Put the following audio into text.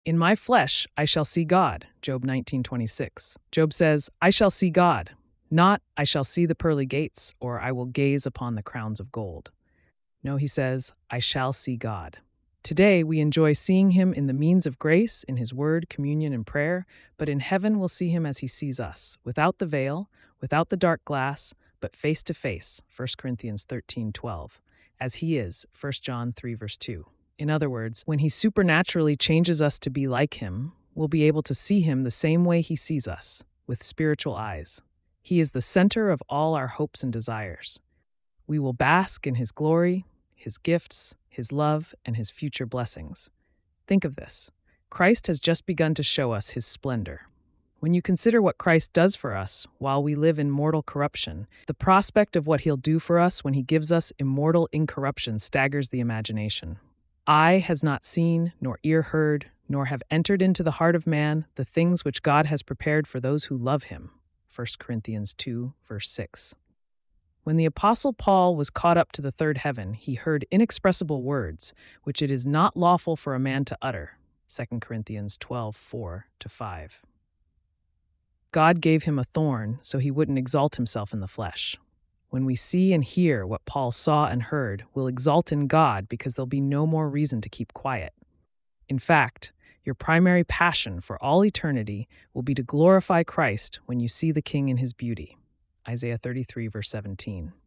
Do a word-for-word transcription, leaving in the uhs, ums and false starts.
In my flesh I shall see God, Job nineteen twenty-six. Job says, I shall see God, not I shall see the pearly gates, or I will gaze upon the crowns of gold. No, he says, I shall see God. Today we enjoy seeing him in the means of grace, in his word, communion, and prayer, but in heaven we'll see him as he sees us, without the veil, without the dark glass, but face to face, First Corinthians thirteen twelve, as he is, First John three verse two. In other words, when he supernaturally changes us to be like him, we'll be able to see him the same way he sees us, with spiritual eyes. He is the center of all our hopes and desires. We will bask in his glory, his gifts, his love, and his future blessings. Think of this. Christ has just begun to show us his splendor. When you consider what Christ does for us while we live in mortal corruption, the prospect of what he'll do for us when he gives us immortal incorruption staggers the imagination. Eye has not seen, nor ear heard, nor have entered into the heart of man the things which God has prepared for those who love him. First Corinthians two, verse six. When the Apostle Paul was caught up to the third heaven, he heard inexpressible words, which it is not lawful for a man to utter. Second Corinthians twelve, four to five. God gave him a thorn so he wouldn't exalt himself in the flesh. When we see and hear what Paul saw and heard, we'll exalt in God because there'll be no more reason to keep quiet. In fact, your primary passion for all eternity will be to glorify Christ when you see the King in his beauty. Isaiah thirty-three, verse seventeen.